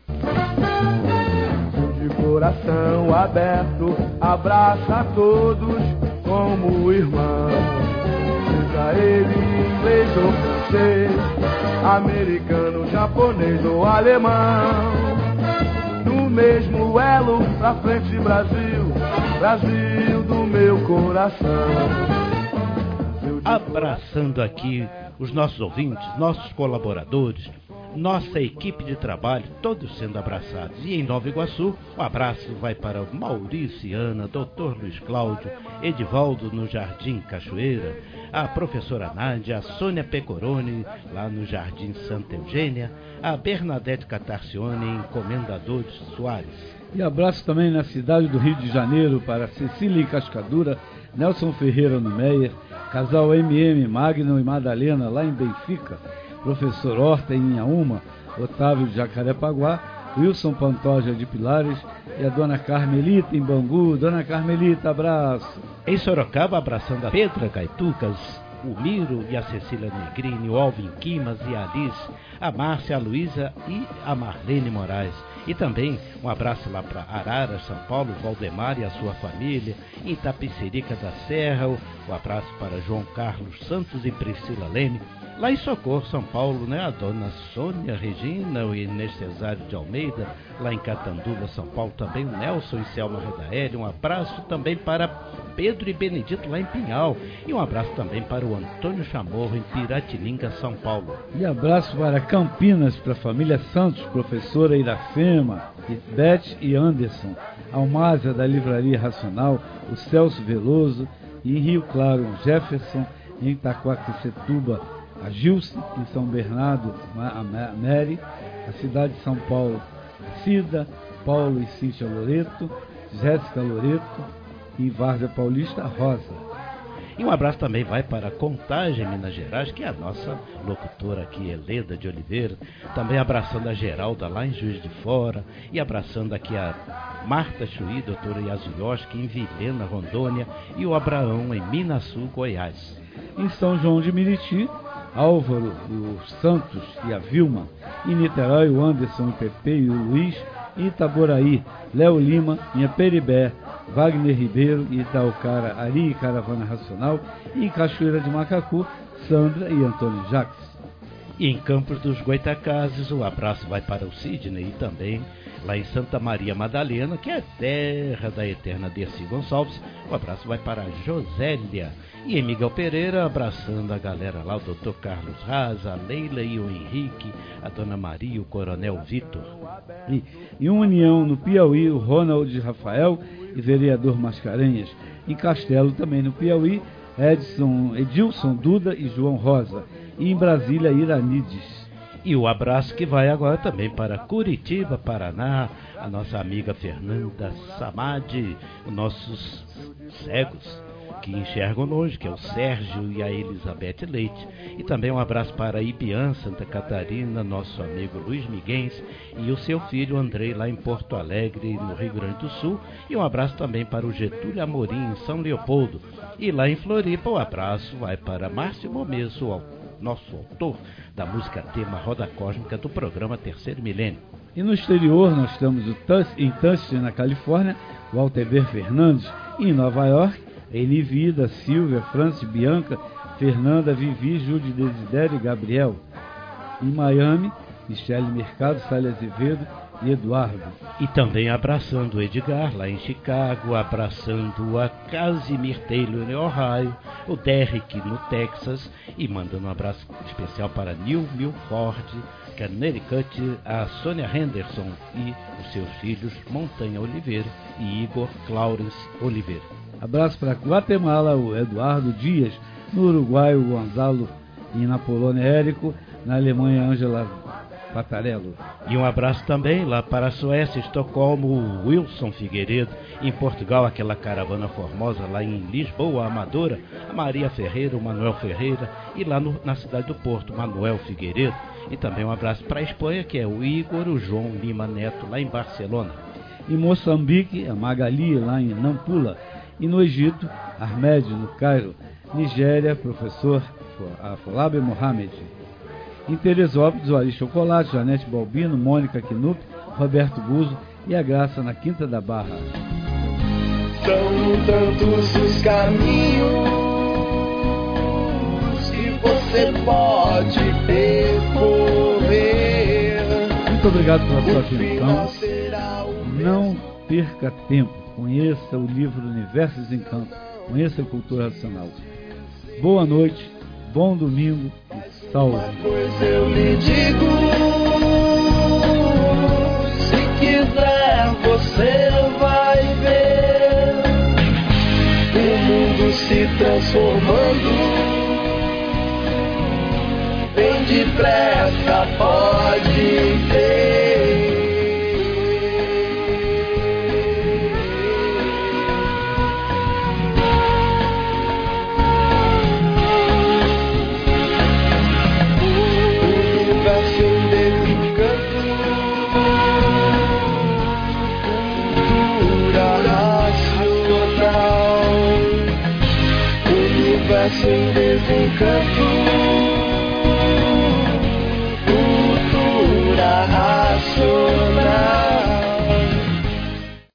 De coração aberto, abraça a todos como irmão. Seja ele inglês ou francês, americano, japonês ou alemão. No mesmo elo, pra frente Brasil, Brasil do meu coração. Abraçando aqui os nossos ouvintes, nossos colaboradores, nossa equipe de trabalho, todos sendo abraçados. E em Nova Iguaçu, o abraço vai para o Maurício e Ana, Dr. Luiz Cláudio, Edivaldo no Jardim Cachoeira, a professora Nádia, a Sônia Pecoroni, lá no Jardim Santa Eugênia, a Bernadette Catarcione em Comendadores Soares. E abraço também na cidade do Rio de Janeiro para Cecília em Cascadura, Nelson Ferreira no Meier, casal MM, Magno e Madalena lá em Benfica, professor Horta em Inhaúma, Otávio de Jacarepaguá, Wilson Pantoja de Pilares e a dona Carmelita em Bangu. Dona Carmelita, abraço. Em Sorocaba, abraçando a Petra Gaitucas, o Miro e a Cecília Negrini, o Alvin Quimas e a Alice, a Márcia, a Luísa e a Marlene Moraes. E também um abraço lá para Araras, São Paulo, Valdemar e a sua família, em Itapecerica da Serra, o abraço para João Carlos Santos e Priscila Leme. Lá em Socorro, São Paulo, né, a dona Sônia Regina, o Inês Cesário de Almeida. Lá em Catanduva, São Paulo, também o Nelson e Selma Redaeli. Um abraço também para Pedro e Benedito, lá em Pinhal. E um abraço também para o Antônio Chamorro, em Piratininga, São Paulo. E abraço para Campinas, para a família Santos, professora Iracema, Beth e Anderson. Almásia, da Livraria Racional, o Celso Veloso. E em Rio Claro, o Jefferson. Em Itaquaquecetuba, a Gilce, em São Bernardo, a Mary, a cidade de São Paulo, Cida, Paulo e Cíntia Loreto, Jéssica Loreto e Várzea Paulista, Rosa. E um abraço também vai para Contagem, Minas Gerais, que é a nossa locutora aqui, Heleda de Oliveira. Também abraçando a Geralda lá em Juiz de Fora. E abraçando aqui a Marta Chuí, doutora Yasuyoshi, em Vilhena, Rondônia. E o Abraão em Minasul, Goiás. Em São João de Meriti, Álvaro, o Santos e a Vilma. Em Niterói, o Anderson, o Pepe e o Luiz. Em Itaboraí, Léo Lima, em Peribé, Wagner Ribeiro e Itaucara, Ari e Caravana Racional. E em Cachoeira de Macacu, Sandra e Antônio Jacques. E em Campos dos Goitacazes, o abraço vai para o Sidney e também lá em Santa Maria Madalena, que é a terra da eterna Dercy Gonçalves. O abraço vai para a Josélia. E em Miguel Pereira, abraçando a galera lá, o Dr. Carlos Raza, a Leila e o Henrique, a Dona Maria e o Coronel Vitor. E em União, no Piauí, o Ronald Rafael e vereador Mascarenhas. Em Castelo, também no Piauí, Edilson Duda e João Rosa. E em Brasília, Iranides. E o abraço que vai agora também para Curitiba, Paraná, a nossa amiga Fernanda Samadi, os nossos cegos que enxergam longe, que é o Sérgio e a Elizabeth Leite. E também um abraço para Ibiã, Santa Catarina, nosso amigo Luiz Miguens e o seu filho Andrei lá em Porto Alegre, no Rio Grande do Sul. E um abraço também para o Getúlio Amorim, em São Leopoldo. E lá em Floripa, o abraço vai para Márcio Momesso, nosso autor da música tema Roda Cósmica do programa Terceiro Milênio. E no exterior nós temos em Tustin, na Califórnia, Walter B. Fernandes. E em Nova York, Eli Vida, Silvia, Francis, Bianca, Fernanda, Vivi, Júlia, Desidério e Gabriel. Em Miami, Michele Mercado, Célia Azevedo e Eduardo. E também abraçando o Edgar, lá em Chicago, abraçando a Casimir Taylor, em Ohio, o Derrick, no Texas, e mandando um abraço especial para New Milford, Connecticut, a Sônia Henderson e os seus filhos, Montanha Oliveira e Igor Clarence Oliveira. Abraço para Guatemala, o Eduardo Dias, no Uruguai, o Gonzalo, e na Polônia, Érico, na Alemanha, Ângela Patarello. E um abraço também lá para a Suécia, Estocolmo, o Wilson Figueiredo, em Portugal, aquela caravana formosa lá em Lisboa, Amadora, a Maria Ferreira, o Manuel Ferreira, e lá na cidade do Porto, Manuel Figueiredo. E também um abraço para a Espanha, que é o Igor, o João Lima Neto, lá em Barcelona. Em Moçambique, a Magali, lá em Nampula. E no Egito, Ahmed, no Cairo. Nigéria, professor Afolabi Mohamed. Em Teresópolis, o Ari Chocolate, Janete Balbino, Mônica Knupp, Roberto Guzzo e a Graça, na Quinta da Barra. São tantos os caminhos que você pode percorrer. Muito obrigado pela sua atenção. Não perca tempo. Conheça o livro Universo e Desencanto. Conheça a cultura racional. Boa noite, bom domingo e salve. Pois eu lhe digo, se quiser você vai ver o mundo se transformando. Bem depressa pode ver. Sem desencanto.